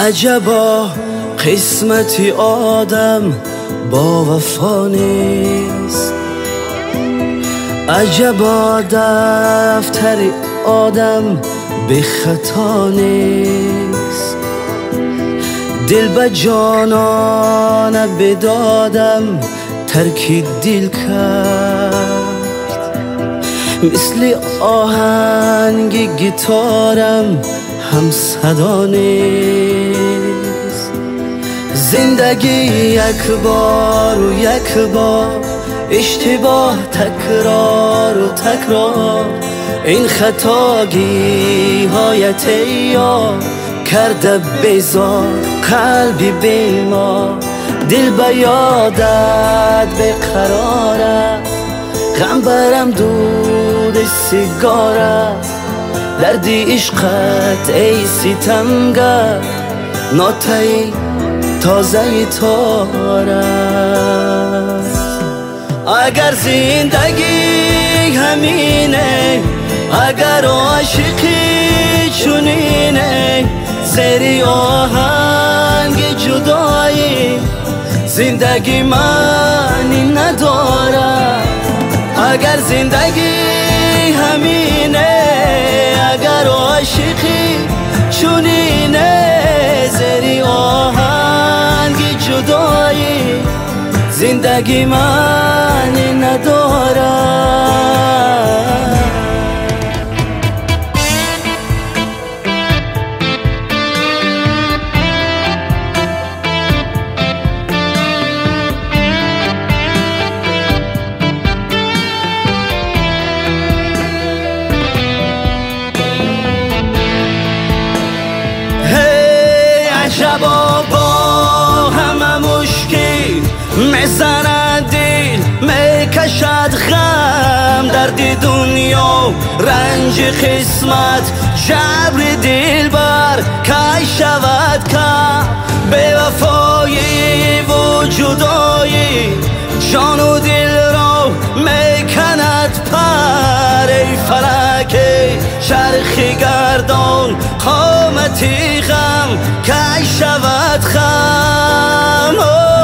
عجبا قسمتی آدم با وفا نیست، عجبا دفتری آدم به خطا نیست. دل به جانانه بدادم ترک دل کرد، مثل آهنگ گیتارم هم صدا نیست. زندگی یک بار و یک بار، اشتباه تکرار و تکرار، این خطاگی های تیار کرده بیزار قلبی بیمار. دل به یادت بقراره، غم برم دود سیگاره، دردی عشقت ای ستمگر ناتای تازه تاره. اگر زندگی همینه، اگر عاشقی چنینه، زیر آهنگ جدایی زندگی معنی نداره. اگر زندگی همینه، اگر عاشقی چنینه، زیر آهنگ جدایی زندگی معنی نداره. عجبا با همه مشکل میزند دل، میکشد غم درد دنیا، رنج قسمت، جبر دل بر کی شود کم. به وفایی و جدایی جان و دل را میکند پر. ای فلک چرخ گردان، قامتی غم کی شود خم.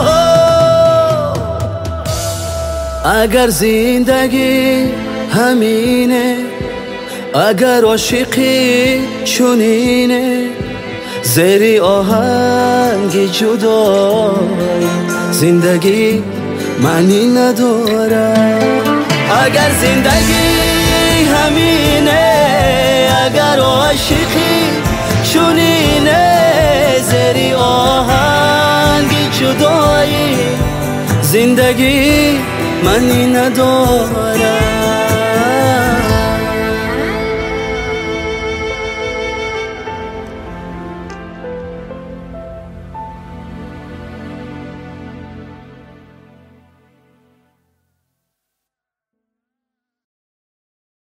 اگر زندگی همینه، اگر عاشقی چنینه، زیر آهنگ جدایی زندگی معنی نداره. اگر زندگی همینه، اگر عاشقی چنینه، زیر آهنگ جدایی زندگی معنی نداره.